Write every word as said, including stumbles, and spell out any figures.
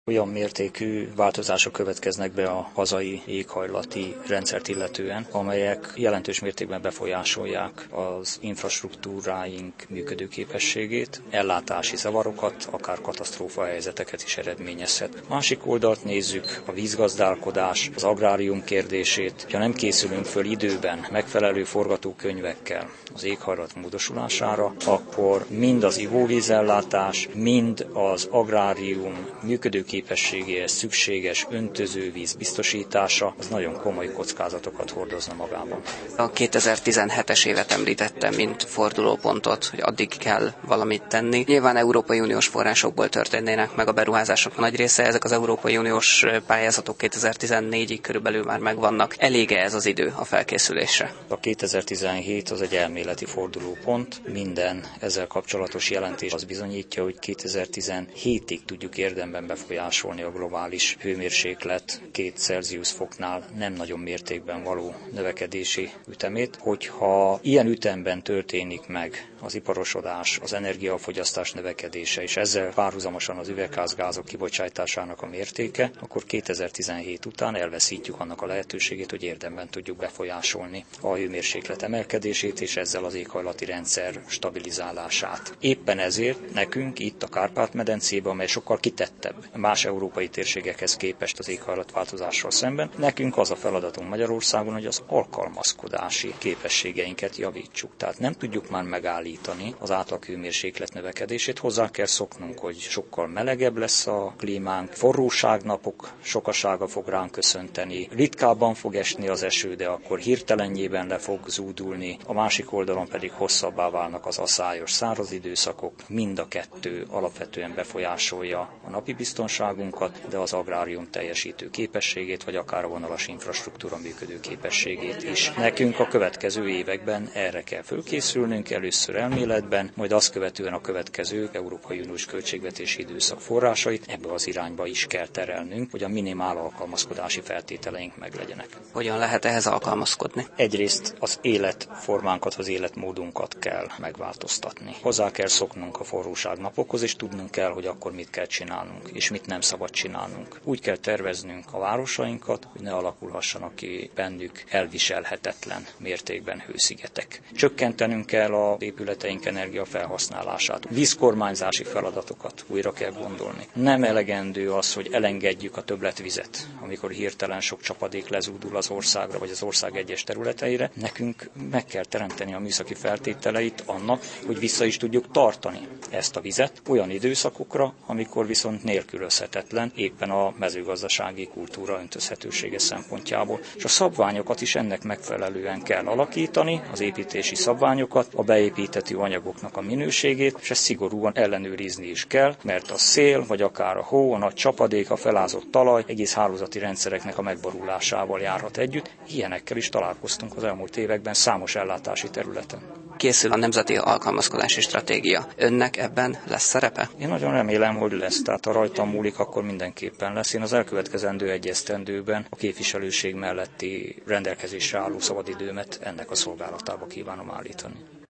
Olyan mértékű változások következnek be a hazai éghajlati rendszert illetően, amelyek jelentős mértékben befolyásolják az infrastruktúráink működőképességét, ellátási zavarokat, akár katasztrófa helyzeteket is eredményezhet. Másik oldalt nézzük a vízgazdálkodás, az agrárium kérdését. Ha nem készülünk föl időben megfelelő forgatókönyvekkel az éghajlat módosulására, akkor mind az ivóvízellátás, mind az agrárium működőképességéhez szükséges öntözővíz biztosítása az nagyon komoly kockázatokat hordozna magában. A kétezer-tizenhetes évet említettem, mint fordulópontot, hogy addig kell valamit tenni. Nyilván Európai Uniós forrásokból történnének meg a beruházások nagy része, ezek az Európai Uniós pályázatok kétezer-tizennégyig körülbelül már megvannak. Elég-e ez az idő a felkészülésre? A kétezer-tizenhét az egy elméleti fordulópont. Minden ezzel kapcsolatos jelentés az bizonyítja, hogy kétezer-tizenhétig tudjuk érdemben befolyásolni a globális hőmérséklet két Celsius foknál nem nagyon mértékben való növekedési ütemét. Hogyha ilyen ütemben történik meg az iparosodás, az energiafogyasztás növekedése, és ezzel párhuzamosan az üvegházgázok kibocsátásának a mértéke, akkor kétezer-tizenhét után elveszítjük annak a lehetőségét, hogy érdemben tudjuk befolyásolni a hőmérséklet emelkedését, és ezzel az éghajlati rendszer stabilizálását. Éppen ezért nekünk itt a Kárpát-medencében, amely sokkal kitettebb más európai térségekhez képest az éghajlatváltozással szemben, nekünk az a feladatunk Magyarországon, hogy az alkalmazkodási képességeinket javítsuk. Tehát nem tudjuk már megállítani az átlaghőmérséklet növekedését, hozzá kell szoknunk, hogy sokkal melegebb lesz a klímánk, forróságnapok sokasága fog ránk köszönteni, ritkábban fog esni az eső, de akkor hirtelenjében le fog zúdulni, a másik oldalon pedig hosszabbá válnak az aszályos száraz időszakok, mind a kettő alapvetően befolyásolja a napi biztonságunkat, de az agrárium teljesítő képességét, vagy akár a vonalas infrastruktúra működő képességét is. Nekünk a következő években erre kell fölkészülnünk, először elméletben, majd azt követően a következő Európai Uniós költségvetési időszak forrásait ebbe az irányba is kell terelnünk, hogy a minimál alkalmazkodási feltételeink meglegyenek. Hogyan lehet ehhez alkalmazkodni? Egyrészt az életformánkat, az életmódunkat kell megváltoztatni. Hozzá kell szoknunk a forróságnapokhoz, és tudnunk kell, hogy akkor mit kell csinálnunk, és mit nem szabad csinálnunk. Úgy kell terveznünk a városainkat, hogy ne alakulhassanak ki bennük elviselhetetlen mértékben hőszigetek. Csökkentenünk kell az épületeink energiafelhasználását. Vízkormányzási feladatokat újra kell gondolni. Nem elegendő az, hogy elengedjük a többletvizet, amikor hirtelen sok csapadék lezúdul az országra, vagy az ország egyes területeire. Nekünk meg kell teremteni a műszaki feltételeit annak, hogy vissza is tudjuk tartani ezt a vizet olyan időszakokra, amikor viszont nélkülözhetetlen éppen a mezőgazdasági kultúra öntözhetősége szempontjából. És a szabványokat is ennek megfelelően kell alakítani, az építési szabványokat, a beépítető anyagoknak a minőségét, és ezt szigorúan ellenőrizni is kell, mert a szél, vagy akár a hó, a nagy csapadék, a felázott talaj egész hálózati rendszereknek a megborulásával járhat együtt. Ilyenekkel is találkoztunk az elmúlt években számos ellátási területen. Készül a Nemzeti Alkalmazkodási Stratégia. Önnek ebben lesz szerepe? Én nagyon remélem, hogy lesz, tehát ha rajtam múlik, akkor mindenképpen lesz. Én az elkövetkezendő egy esztendőben a képviselőség melletti rendelkezésre álló szabadidőmet ennek a szolgálatába kívánom állítani.